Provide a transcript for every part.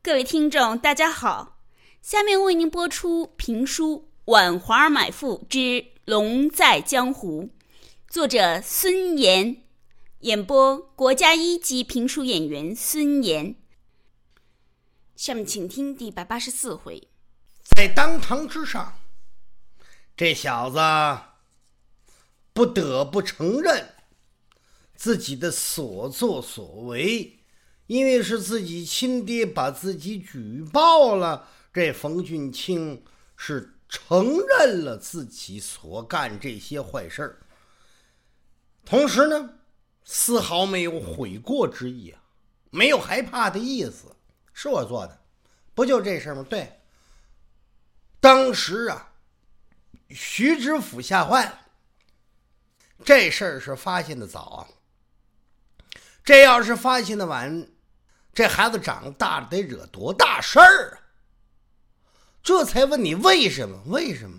各位听众大家好，下面为您播出评书《挽华儿买妇之龙在江湖》，作者孙岩，演播国家一级评书演员孙岩。下面请听第184回。 在当堂之上，这小子不得不承认自己的所作所为，因为是自己亲爹把自己举报了，这冯俊卿是承认了自己所干这些坏事儿，同时呢丝毫没有悔过之意啊，没有害怕的意思，是我做的，不就这事儿吗？对，当时啊徐知府吓坏了，这事儿是发现的早啊，这要是发现的晚，这孩子长大了得惹多大事儿啊！这才问你为什么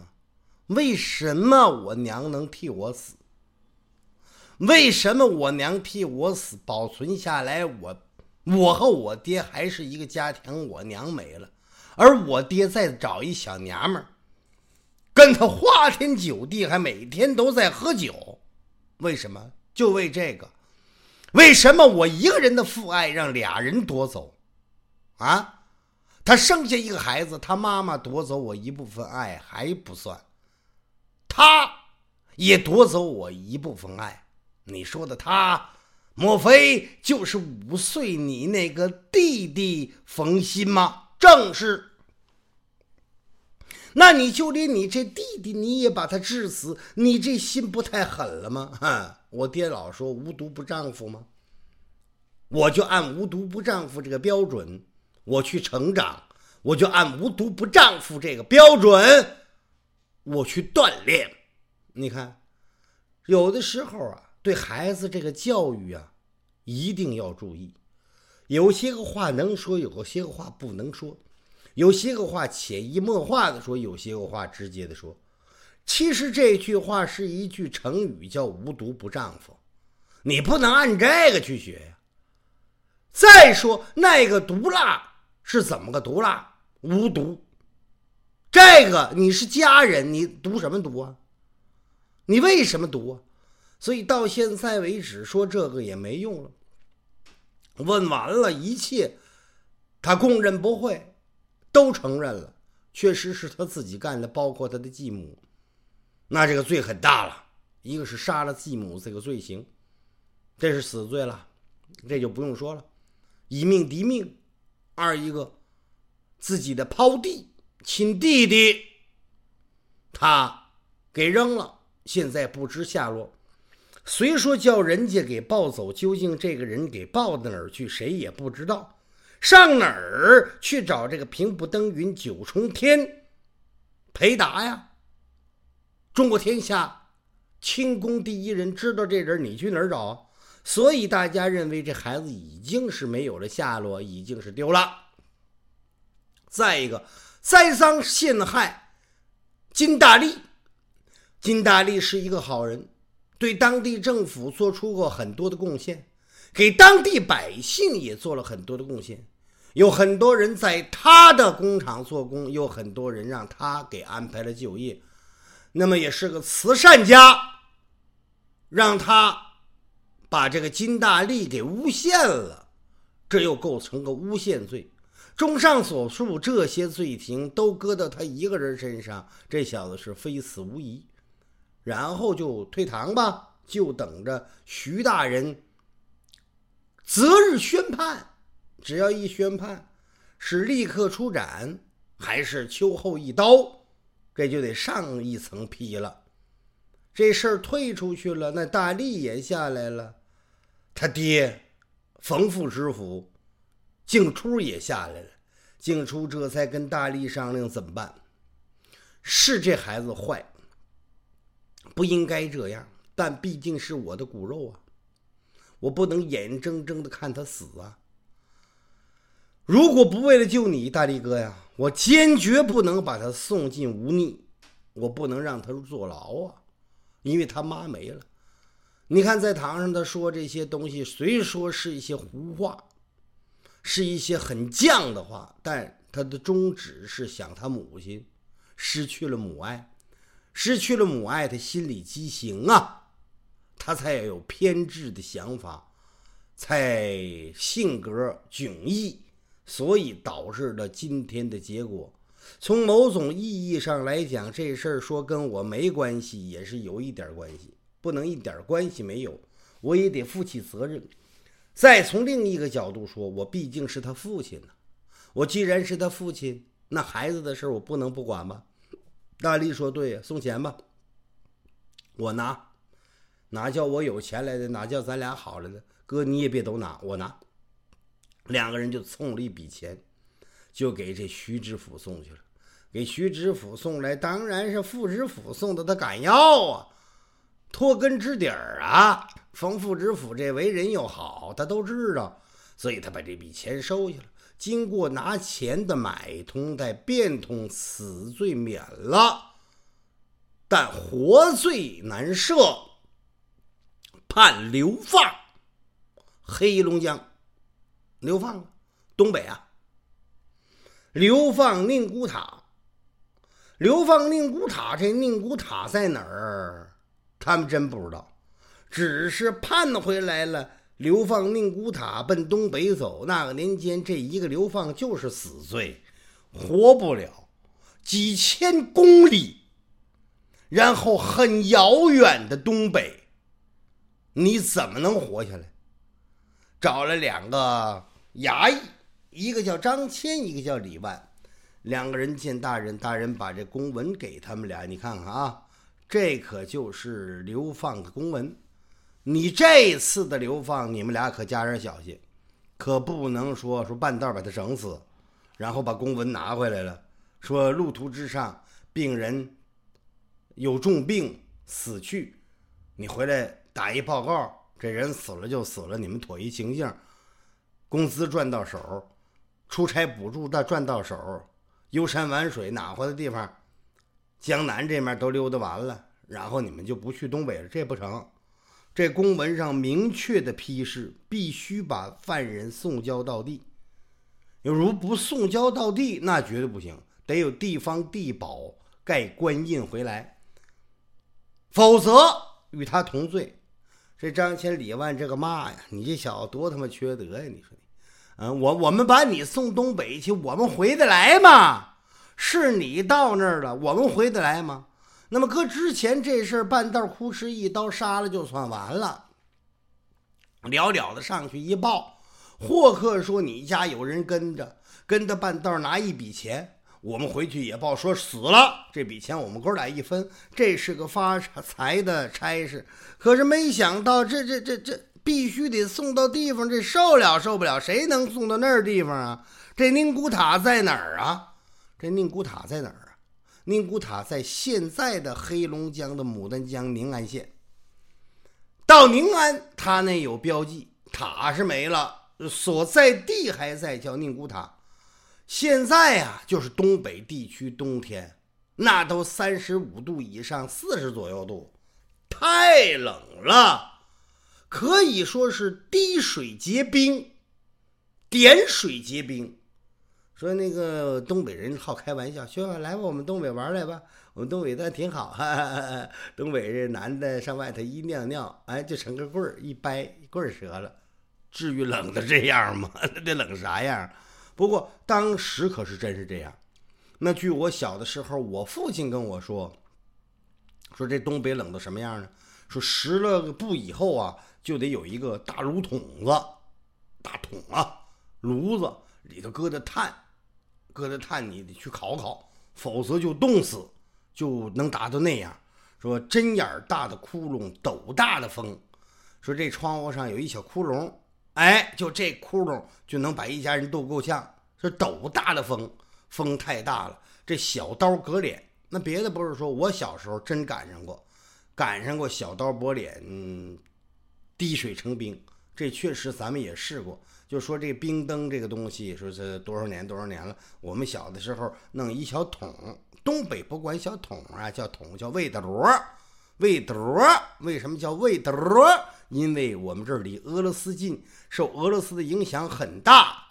我娘能替我死？为什么我娘替我死保存下来，我和我爹还是一个家庭，我娘没了，而我爹再找一小娘们儿跟他花天酒地，还每天都在喝酒，为什么？就为这个。为什么我一个人的父爱让俩人夺走啊？他生下一个孩子，他妈妈夺走我一部分爱还不算，他也夺走我一部分爱。你说的他莫非就是5岁你那个弟弟冯鑫吗？正是。那你就连你这弟弟你也把他致死，你这心不太狠了吗？我爹老说无毒不丈夫吗？我就按无毒不丈夫这个标准我去成长，我就按无毒不丈夫这个标准我去锻炼。你看有的时候啊，对孩子这个教育啊一定要注意，有些个话能说，有些个话不能说，有些个话潜移默化的说，有些个话直接的说。其实这句话是一句成语，叫无毒不丈夫，你不能按这个去学呀。再说那个毒辣是怎么个毒辣？无毒。这个你是家人，你毒什么毒啊？你为什么毒啊？所以到现在为止说这个也没用了，问完了一切他供认不讳，都承认了，确实是他自己干的，包括他的继母，那这个罪很大了，一个是杀了继母这个罪行，这是死罪了，这就不用说了，以命抵命；二一个自己的胞弟亲弟弟他给扔了，现在不知下落，虽说叫人家给抱走，究竟这个人给抱到哪儿去谁也不知道，上哪儿去找这个平步登云九重天裴达呀？中国天下轻功第一人，知道这人你去哪儿找啊？所以大家认为这孩子已经是没有了下落，已经是丢了。再一个，栽赃陷害金大力，金大力是一个好人，对当地政府做出过很多的贡献，给当地百姓也做了很多的贡献，有很多人在他的工厂做工，有很多人让他给安排了就业，那么也是个慈善家，让他把这个金大力给诬陷了，这又构成个诬陷罪。综上所述，这些罪行都搁到他一个人身上，这小子是非死无疑。然后就退堂吧，就等着徐大人择日宣判，只要一宣判，是立刻出斩还是秋后一刀，这就得上一层批了。这事儿退出去了，那大力也下来了，他爹冯副知府静初也下来了，静初这才跟大力商量怎么办。是这孩子坏，不应该这样，但毕竟是我的骨肉啊，我不能眼睁睁的看他死啊。如果不为了救你大力哥呀，我坚决不能把他送进污泥，我不能让他坐牢啊，因为他妈没了。你看在堂上他说这些东西，虽说是一些胡话， 是一些很犟的话，但他的宗旨是想他母亲，失去了母爱，失去了母爱，他心里畸形啊，他才有偏执的想法，才性格迥异，所以导致了今天的结果。从某种意义上来讲，这事儿说跟我没关系，也是有一点关系，不能一点关系没有，我也得负起责任。再从另一个角度说，我毕竟是他父亲呢，我既然是他父亲，那孩子的事我不能不管吧。大力说对呀，送钱吧，我拿，哪叫我有钱来的，哪叫咱俩好来的，哥你也别都拿，我拿。两个人就送了一笔钱，就给这徐知府送去了。给徐知府送来，当然是副知府送的，他敢要啊，脱根之底儿啊。冯副知府这为人又好，他都知道，所以他把这笔钱收下了。经过拿钱的买通带变通，死罪免了，但活罪难赦，判流放黑龙江，流放东北啊，流放宁古塔。流放宁古塔，这宁古塔在哪儿他们真不知道，只是判回来了，流放宁古塔奔东北走。那个年间这一个流放就是死罪，活不了几千公里，然后很遥远的东北，你怎么能活下来？找了两个衙役，一个叫张骞，一个叫李万，两个人见大人，大人把这公文给他们俩，你看看啊，这可就是流放的公文。你这次的流放，你们俩可加点小心，可不能说半道把他整死，然后把公文拿回来了，说路途之上病人有重病死去，你回来打一报告，这人死了就死了，你们妥一情形，工资赚到手，出差补助的赚到手，游山玩水，哪花的地方江南这面都溜达完了，然后你们就不去东北了，这不成。这公文上明确的批示，必须把犯人送交到地，有如不送交到地，那绝对不行，得有地方地保盖官印回来，否则与他同罪。这张骞李万这个骂呀，你这小子多他妈缺德呀！你说你我们把你送东北去，我们回得来吗？是你到那儿了，我们回得来吗？那么搁之前这事儿半道哭哧一刀杀了就算完了，了了的上去一报，或客说你家有人跟着半道拿一笔钱，我们回去也报说死了，这笔钱我们哥俩一分，这是个发财的差事。可是没想到这必须得送到地方，这受不了，谁能送到那儿地方啊？这宁古塔在哪儿啊？这宁古塔在哪儿啊？宁古塔在现在的黑龙江的牡丹江宁安县。到宁安，它那有标记，塔是没了，所在地还在，叫宁古塔。现在啊，就是东北地区冬天，那都35度以上，40左右度，太冷了，可以说是滴水结冰，点水结冰。说那个东北人好开玩笑，说来吧，我们东北玩来吧，我们东北那挺好，东北这男的上外头一尿尿，哎，就成个棍儿一掰，棍儿折了，至于冷的这样吗？那得冷啥样？不过当时可是真是这样。那据我小的时候，我父亲跟我说这东北冷到什么样呢？说10了个步以后啊，就得有一个大炉筒子，大桶啊，炉子里头搁的炭你得去烤，否则就冻死，就能达到那样。说针眼大的窟窿，斗大的风。说这窗户上有一小窟窿，哎，就这窟窿就能把一家人冻够呛。说斗大的风太大了，这小刀割脸。那别的不是说，我小时候真赶上过小刀剥脸，滴水成冰。这确实咱们也试过。就说这冰灯这个东西，说是多少年了，我们小的时候弄一小桶，东北不管小桶啊，叫桶，叫魏德罗。为什么叫魏德罗？因为我们这儿离俄罗斯近，受俄罗斯的影响很大，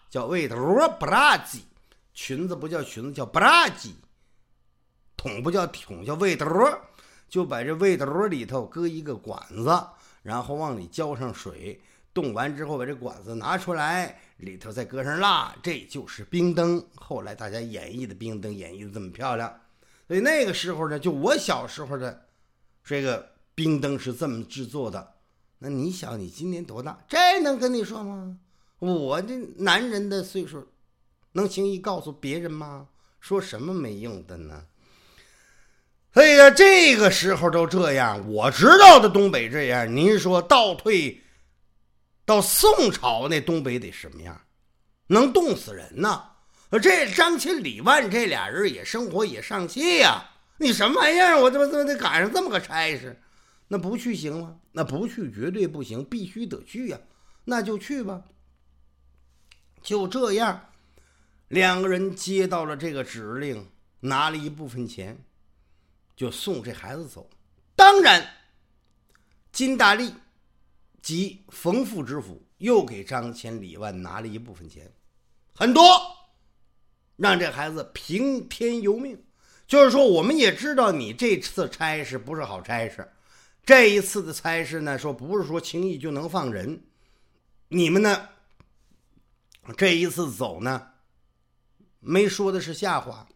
叫魏德罗布拉吉，裙子不叫裙子，叫布拉吉，桶不叫桶，叫魏德罗，就把这魏德罗里头搁一个管子，然后往里浇上水，冻完之后把这管子拿出来，里头再搁上蜡，这就是冰灯。后来大家演绎的冰灯演绎的这么漂亮，所以那个时候呢，就我小时候的这个冰灯是这么制作的。那你想你今年多大，这能跟你说吗？我这男人的岁数能轻易告诉别人吗？说什么没用的呢？所以啊，这个时候都这样，我知道的东北这样，您说倒退到宋朝那东北得什么样？能冻死人呢。这张钦李万这俩人也生活也上气呀，你什么玩意儿？我怎么得赶上这么个差事？那不去行吗？那不去绝对不行，必须得去呀。那就去吧。就这样，两个人接到了这个指令，拿了一部分钱，就送这孩子走。当然，金大利及冯副知府又给张骞、李万拿了一部分钱，很多，让这孩子平天由命。就是说，我们也知道你这次差事不是好差事，这一次的差事呢，说不是说轻易就能放人。你们呢，这一次走呢，没说的是下话，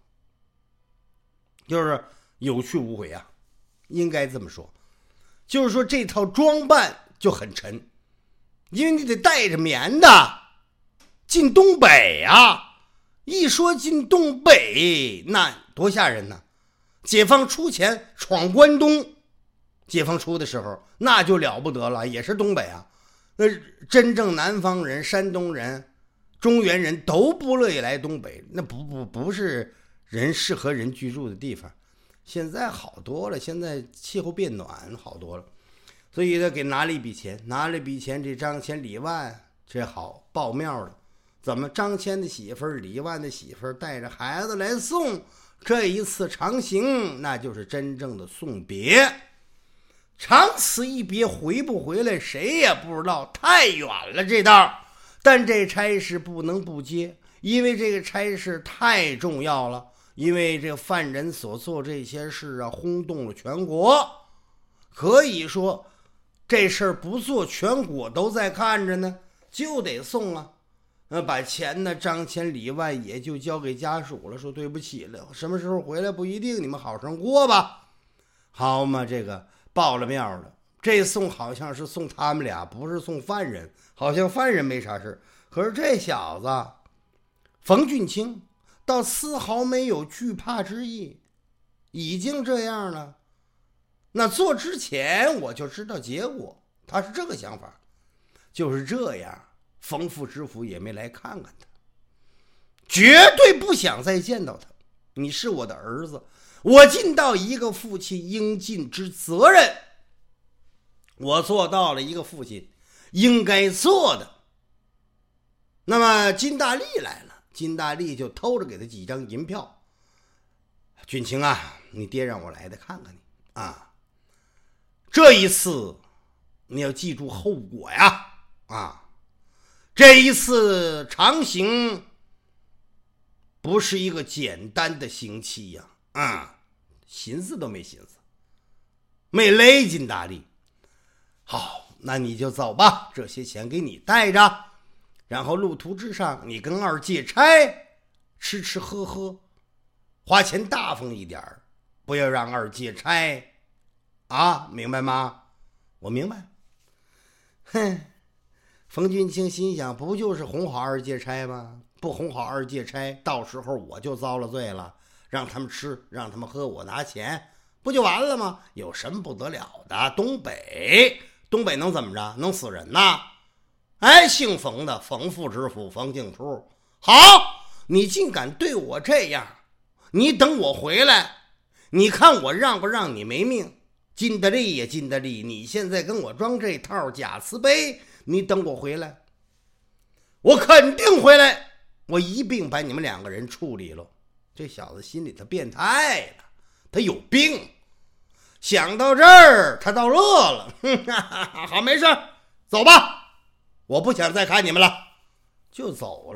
就是有去无回啊，应该这么说。就是说这套装扮就很沉，因为你得带着棉的进东北啊。一说进东北，那多吓人呢！解放初前闯关东，解放初的时候那就了不得了，也是东北啊。那真正南方人、山东人、中原人都不乐意来东北，那不是人适合人居住的地方。现在好多了，现在气候变暖好多了，所以呢给拿了一笔钱，这张骞、李万这好报庙了。怎么张骞的媳妇儿、李万的媳妇儿带着孩子来送？这一次长行，那就是真正的送别。长此一别，回不回来谁也不知道，太远了这道。但这差事不能不接，因为这个差事太重要了。因为这个犯人所做这些事啊，轰动了全国。可以说，这事儿不做，全国都在看着呢，就得送啊。把钱呢，张骞、李万也就交给家属了，说对不起了，什么时候回来不一定，你们好生过吧。好嘛，这个报了庙了，这送好像是送他们俩，不是送犯人，好像犯人没啥事。可是这小子冯俊卿倒丝毫没有惧怕之意，已经这样了，那做之前我就知道结果，他是这个想法。就是这样，冯副知府也没来看看他，绝对不想再见到他。你是我的儿子，我尽到一个父亲应尽之责任，我做到了一个父亲应该做的。那么金大利来了，金大利就偷着给他几张银票。俊卿啊，你爹让我来的，看看你啊，这一次你要记住后果呀啊！这一次长行不是一个简单的刑期呀寻思都没寻思，没勒金大利。好，那你就走吧，这些钱给你带着，然后路途之上你跟二借差吃吃喝喝，花钱大方一点，不要让二借差啊，明白吗？我明白。哼，冯俊卿心想，不就是哄好二借差吗？不哄好二借差，到时候我就遭了罪了，让他们吃，让他们喝，我拿钱，不就完了吗？有什么不得了的？东北能怎么着？能死人呐？哎，姓冯的冯副知府冯敬初，好，你竟敢对我这样，你等我回来，你看我让不让你没命？金德利也金德利，你现在跟我装这套假慈悲，你等我回来，我肯定回来，我一并把你们两个人处理了。这小子心里他变态了，他有病。想到这儿他倒乐了，好，没事，走吧，我不想再看你们了，就走了。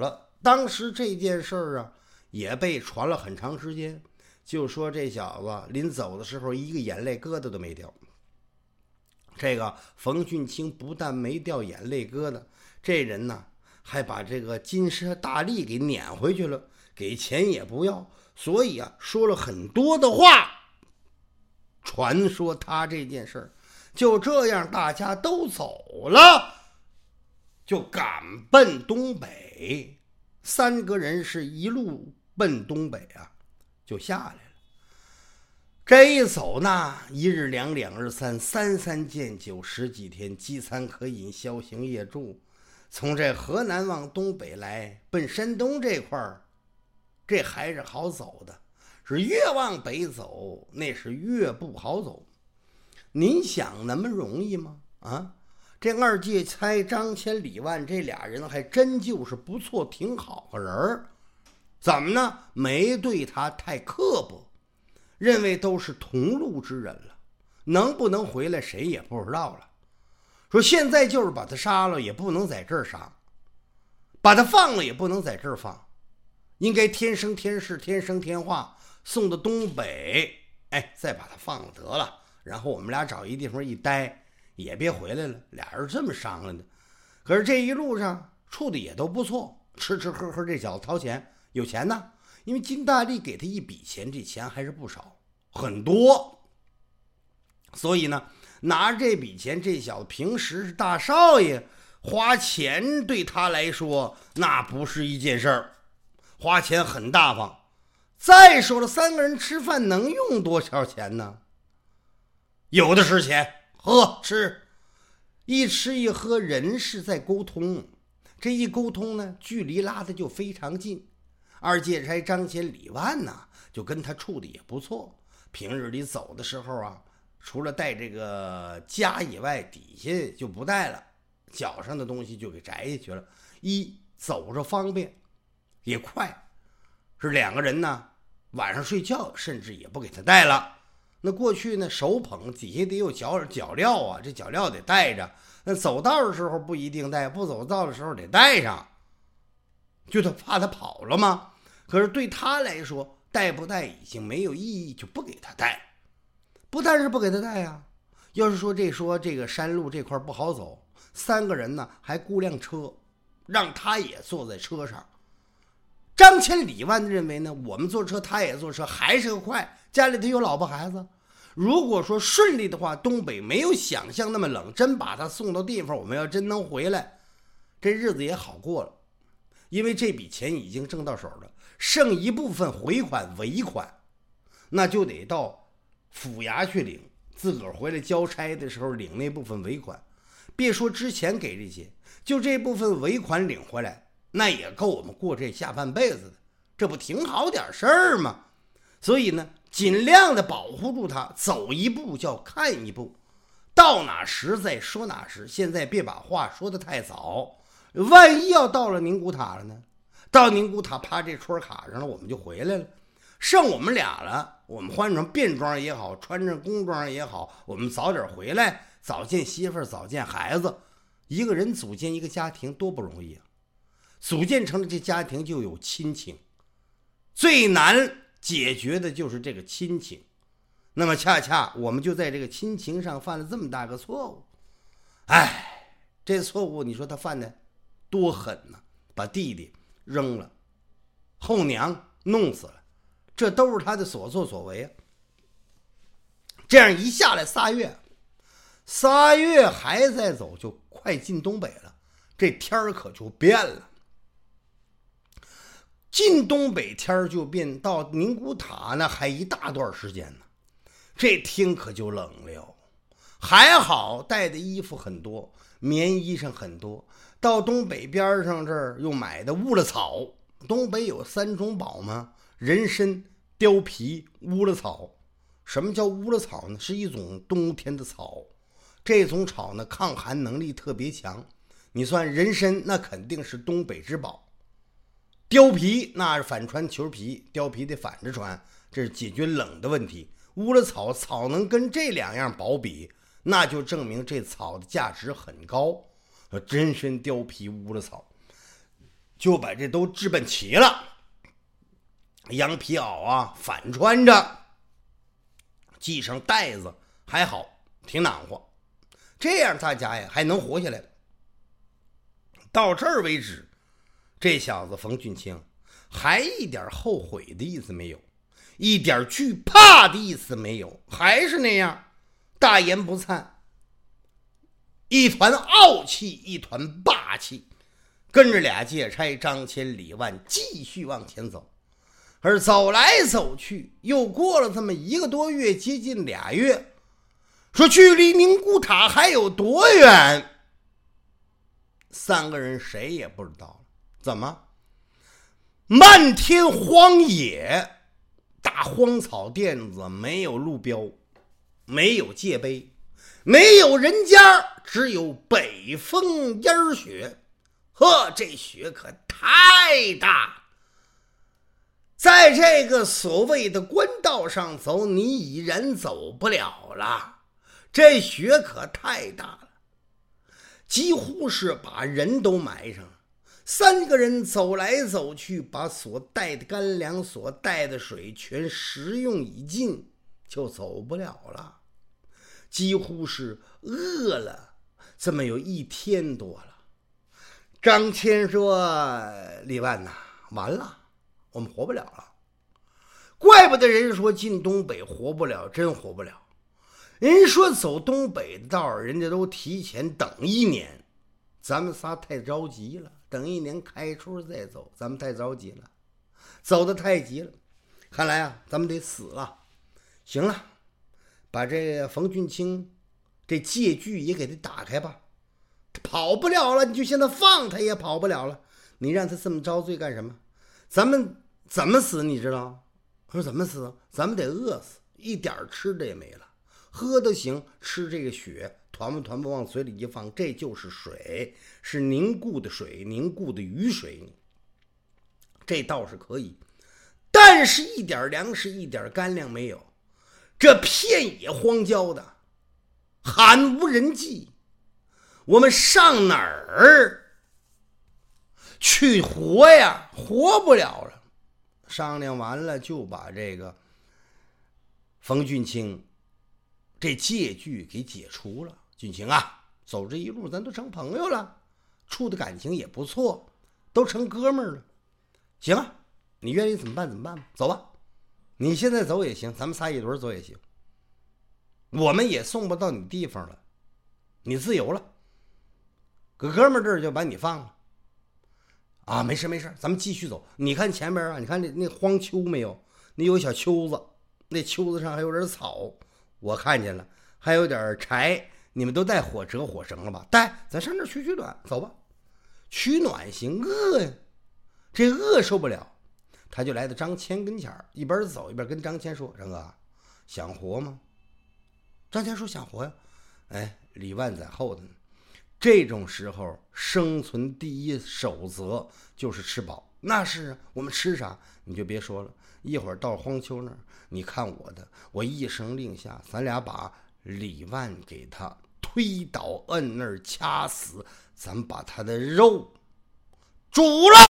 当时这件事儿啊，也被传了很长时间，就说这小子临走的时候一个眼泪疙瘩都没掉。这个冯俊清不但没掉眼泪疙瘩，这人呢还把这个金沙大力给撵回去了，给钱也不要，所以啊说了很多的话。传说他这件事儿就这样大家都走了，就赶奔东北。3个人是一路奔东北啊，就下来了。这一走呢，1日2，2日3，三三见酒，10几天，饥餐可饮，宵行夜住。从这河南往东北来，奔山东这块儿，这还是好走的，是越往北走那是越不好走。您想那么容易吗？啊，这二戒差、张骞、李万这俩人还真就是不错，挺好个人儿。怎么呢？没对他太刻薄，认为都是同路之人了，能不能回来谁也不知道了。说现在就是把他杀了也不能在这儿杀，把他放了也不能在这儿放，应该天生天世，天生天化，送到东北，再把他放了得了，然后我们俩找一地方一待，也别回来了。俩人这么商量的。可是这一路上处的也都不错，吃吃喝喝，这小子掏钱，有钱呢，因为金大力给他一笔钱，这钱还是不少，很多。所以呢，拿着这笔钱，这小子平时是大少爷，花钱对他来说那不是一件事儿，花钱很大方。再说了，3个人吃饭能用多少钱呢？有的是钱，喝吃，一吃一喝，人是在沟通，这一沟通呢，距离拉的就非常近。二戒差、张骞、李万呢，就跟他处的也不错。平日里走的时候啊，除了带这个家以外，底下就不带了，脚上的东西就给摘下去了。一走着方便，也快，是2个人呢，晚上睡觉甚至也不给他带了。那过去呢，手捧底下得有脚镣啊，这脚镣得带着。那走道的时候不一定带，不走道的时候得带上，就他怕他跑了吗？可是对他来说，带不带已经没有意义，就不给他带。不但是不给他带啊，要是说这个山路这块不好走，3个人呢还雇辆车，让他也坐在车上。张骞、李万认为呢，我们坐车他也坐车，还是个快，家里头有老婆孩子。如果说顺利的话，东北没有想象那么冷，真把他送到地方，我们要真能回来，这日子也好过了。因为这笔钱已经挣到手了，剩一部分回款尾款，那就得到府衙去领，自个儿回来交差的时候领那部分尾款。别说之前给这些，就这部分尾款领回来，那也够我们过这下半辈子的，这不挺好点事儿吗？所以呢，尽量的保护住他，走一步叫看一步，到哪时再说哪时。现在别把话说得太早，万一要到了宁古塔了呢？到宁古塔啪这戳卡上了，我们就回来了，剩我们俩了。我们换成便装也好，穿上工装也好，我们早点回来，早见媳妇儿，早见孩子。一个人组建一个家庭多不容易啊！组建成了这家庭就有亲情，最难解决的就是这个亲情。那么恰恰我们就在这个亲情上犯了这么大个错误。这错误你说他犯的多狠呢？把弟弟扔了，后娘弄死了，这都是他的所作所为啊。这样一下来3月还在走，就快进东北了，这天儿可就变了。进东北天儿就变，到宁古塔那还一大段时间呢，这天可就冷了。还好带的衣服很多，棉衣裳很多，到东北边上这儿又买的乌了草。东北有3种宝吗？人参、貂皮、乌了草。什么叫乌了草呢？是一种冬天的草，这种草呢抗寒能力特别强。你算人参，那肯定是东北之宝。貂皮那是反穿裘皮，貂皮得反着穿，这是解决冷的问题。乌了草，草能跟这2样宝比，那就证明这草的价值很高。人参、貂皮、乌了草， 就把这都置办齐了，羊皮袄啊反穿着，系上带子，还好挺暖和，这样大家呀还能活下来。到这儿为止，这小子冯俊清还一点后悔的意思没有，一点惧怕的意思没有，还是那样大言不惭，一团傲气，一团霸气，跟着俩借差张骞、李万继续往前走。而走来走去，又过了这么1个多月，接近2月，说距离宁古塔还有多远，3个人谁也不知道了。怎么？漫天荒野，大荒草甸子，没有路标，没有界碑，没有人家，只有北风烟雪。呵，这雪可太大，在这个所谓的官道上走，你已然走不了了，这雪可太大了，几乎是把人都埋上了。3个人走来走去，把所带的干粮、所带的水全食用已尽，就走不了了，几乎是饿了这么有1天多了。张骞说：“李万呐，完了，我们活不了了。怪不得人说进东北活不了，真活不了。人说走东北的道，人家都提前等1年，咱们仨太着急了，等1年开春再走，咱们太着急了，走得太急了，看来啊，咱们得死了。行了，把这冯俊清这借据也给他打开吧，他跑不了了，你就现在放他也跑不了了，你让他这么遭罪干什么？咱们怎么死你知道？说怎么死？咱们得饿死，一点吃的也没了，喝都行，吃这个血团不团不往嘴里一放，这就是水，是凝固的水，凝固的雨水，这倒是可以，但是一点粮食一点干粮没有，这片野荒郊的，罕无人迹，我们上哪儿去活呀？活不了了。商量完了，就把这个冯俊清这借据给解除了。俊清啊，走这一路咱都成朋友了，处的感情也不错，都成哥们儿了。行啊，你愿意怎么办怎么办吧，走吧，你现在走也行，咱们仨一轮走也行，我们也送不到你地方了，你自由了，搁哥们儿这儿就把你放了。啊，没事没事，咱们继续走。你看前面啊，你看那荒丘没有？那有小丘子，那丘子上还有点草，我看见了，还有点柴。你们都带火折火绳了吧？带，咱上这儿取暖，走吧。取暖行，饿呀，这饿受不了，他就来到张骞跟前儿，一边走一边跟张骞说：“张哥，想活吗？”张骞说：“想活呀。”哎，李万在后头呢。这种时候，生存第一守则就是吃饱。那是啊，我们吃啥你就别说了。一会儿到荒丘那儿，你看我的，我一声令下，咱俩把李万给他推倒，摁那儿掐死，咱把他的肉煮了。